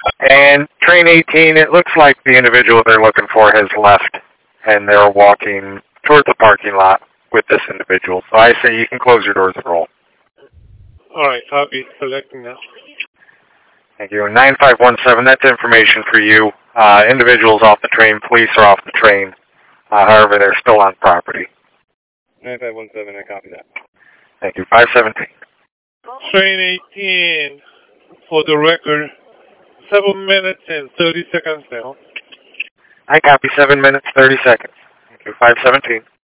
And train 18, it looks like the individual they're looking for has left, and they're walking towards the parking lot with this individual. So I say you can close your doors and roll. All right, copy. Selecting now. Thank you. 9517, that's information for you. Individuals off the train, police are off the train. However, they're still on property. 9517, I copy that. Thank you. 517. Train 18, for the record, 7 minutes and 30 seconds now. I copy 7 minutes, 30 seconds. Thank you. 517.